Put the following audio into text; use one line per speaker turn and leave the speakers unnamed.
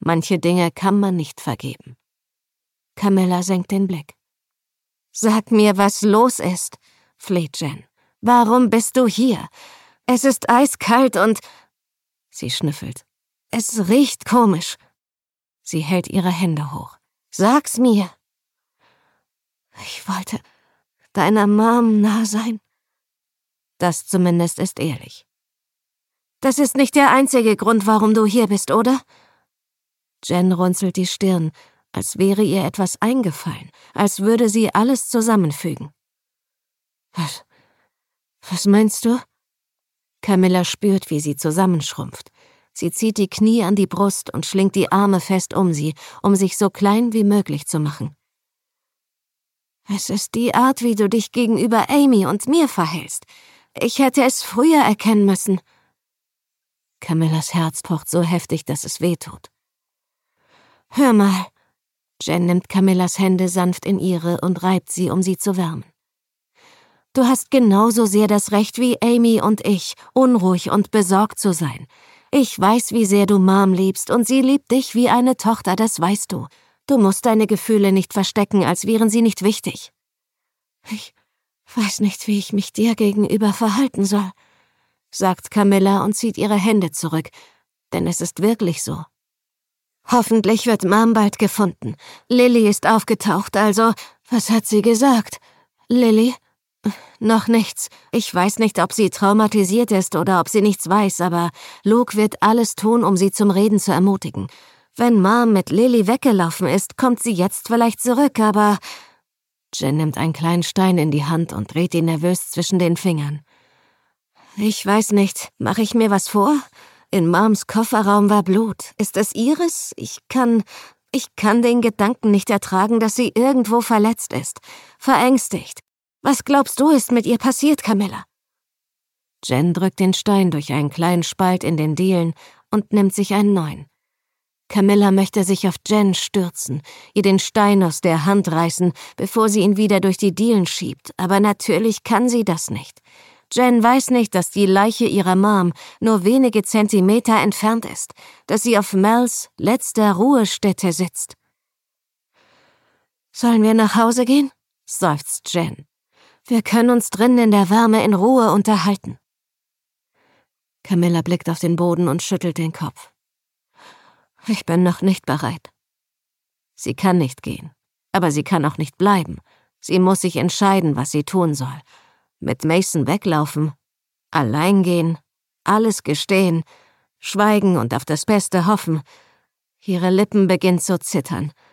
Manche Dinge kann man nicht vergeben. Camilla senkt den Blick. »Sag mir, was los ist«, fleht Jen. »Warum bist du hier? Es ist eiskalt und...« Sie schnüffelt. »Es riecht komisch.« Sie hält ihre Hände hoch. »Sag's mir.« »Ich wollte deiner Mom nah sein.« Das zumindest ist ehrlich. »Das ist nicht der einzige Grund, warum du hier bist, oder?« Jen runzelt die Stirn, als wäre ihr etwas eingefallen, als würde sie alles zusammenfügen. Was meinst du? Camilla spürt, wie sie zusammenschrumpft. Sie zieht die Knie an die Brust und schlingt die Arme fest um sie, um sich so klein wie möglich zu machen. Es ist die Art, wie du dich gegenüber Amy und mir verhältst. Ich hätte es früher erkennen müssen. Camillas Herz pocht so heftig, dass es wehtut. Hör mal. Jen nimmt Camillas Hände sanft in ihre und reibt sie, um sie zu wärmen. Du hast genauso sehr das Recht wie Amy und ich, unruhig und besorgt zu sein. Ich weiß, wie sehr du Mom liebst und sie liebt dich wie eine Tochter, das weißt du. Du musst deine Gefühle nicht verstecken, als wären sie nicht wichtig. Ich weiß nicht, wie ich mich dir gegenüber verhalten soll, sagt Camilla und zieht ihre Hände zurück, denn es ist wirklich so. Hoffentlich wird Mom bald gefunden. Lily ist aufgetaucht, also, was hat sie gesagt? Lily? Noch nichts. Ich weiß nicht, ob sie traumatisiert ist oder ob sie nichts weiß, aber Luke wird alles tun, um sie zum Reden zu ermutigen. Wenn Mom mit Lily weggelaufen ist, kommt sie jetzt vielleicht zurück, aber... Jen nimmt einen kleinen Stein in die Hand und dreht ihn nervös zwischen den Fingern. Ich weiß nicht, mache ich mir was vor? In Moms Kofferraum war Blut. Ist es ihres? Ich kann den Gedanken nicht ertragen, dass sie irgendwo verletzt ist. Verängstigt. Was glaubst du, ist mit ihr passiert, Camilla? Jen drückt den Stein durch einen kleinen Spalt in den Dielen und nimmt sich einen neuen. Camilla möchte sich auf Jen stürzen, ihr den Stein aus der Hand reißen, bevor sie ihn wieder durch die Dielen schiebt, aber natürlich kann sie das nicht. Jen weiß nicht, dass die Leiche ihrer Mom nur wenige Zentimeter entfernt ist, dass sie auf Mels letzter Ruhestätte sitzt. »Sollen wir nach Hause gehen?« seufzt Jen. »Wir können uns drinnen in der Wärme in Ruhe unterhalten.« Camilla blickt auf den Boden und schüttelt den Kopf. »Ich bin noch nicht bereit.« Sie kann nicht gehen, aber sie kann auch nicht bleiben. Sie muss sich entscheiden, was sie tun soll. Mit Mason weglaufen, allein gehen, alles gestehen, schweigen und auf das Beste hoffen. Ihre Lippen beginnen zu zittern.